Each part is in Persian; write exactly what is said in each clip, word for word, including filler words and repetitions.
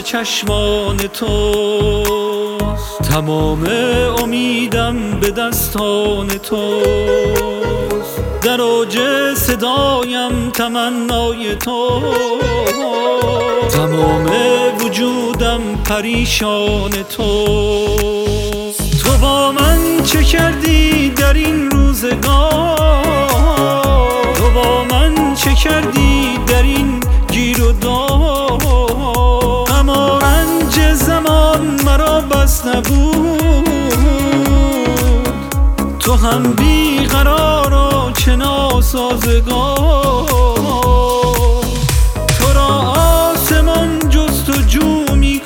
چشمان توست، تمام امیدم به دستان توست، در اوج صدایم تمنای توست، تمام وجودم پریشان توست. تو با من چه کردی در این روزگار، تو با من چه کردی در این گیر و دار، اما رنج زمان مرا بس نبود، تو هم بی قرار و چه ناسازگار، تو را آسمان جستجو می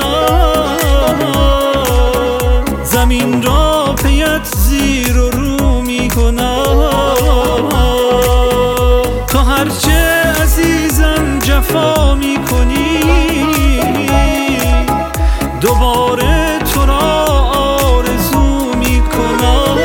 کند، زمین را پیت زیر و رو می کند، تو هرچه عزیزم جفا می کنی، دوباره تو را آرزو می کنم.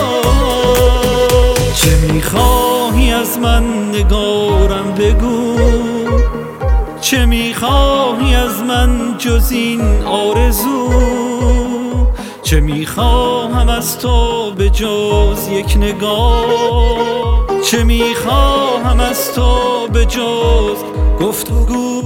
چه می خواهی از من نگارم بگو، چه می خواهی از من جز این آرزو، چه می خواهم از تو به جز یک نگاه، چه می خواهم از تو به جز گفتگو.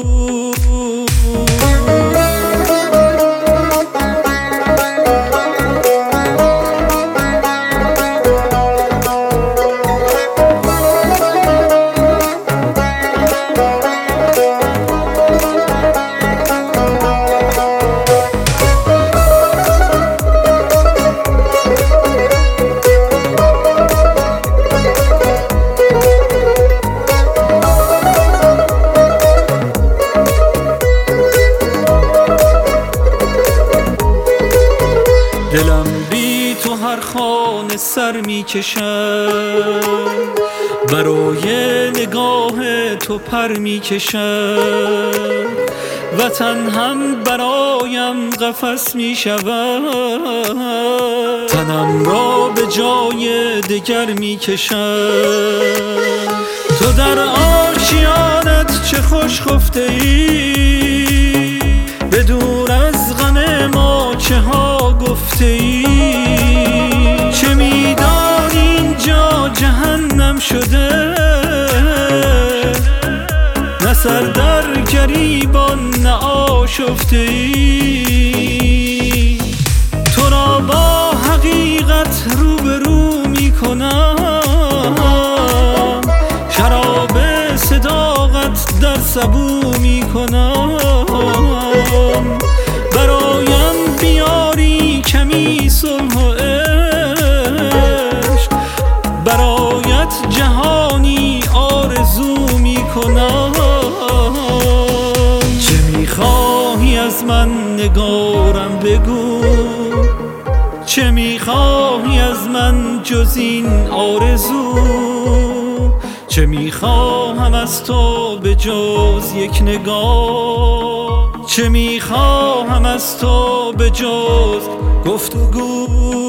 دلم بی تو هر خانه سر می کشد، برای نگاه تو پر می کشد، وطن هم برایم قفس می شود، تنم را به جای دگر می کشد. تو در آشیانت چه خوش خفته ای، به دور از غم ما چه ها گفته ای، چه میدانی اینجا جهنم شده، نه سر در گریبان نه آشفته ای، تو را با حقیقت روبرو می کنم، شراب صداقت در سبو می کنم، برایم بیاری کمی صلح و عشق، برایت جهانی آرزو می کنم. چه می خواهی از من نگارم بگو، چه می خواهی از من جز این آرزو، چه می خواهم از تو به جز یک نگاه، چه می خواهم از تو به جز گفتگو.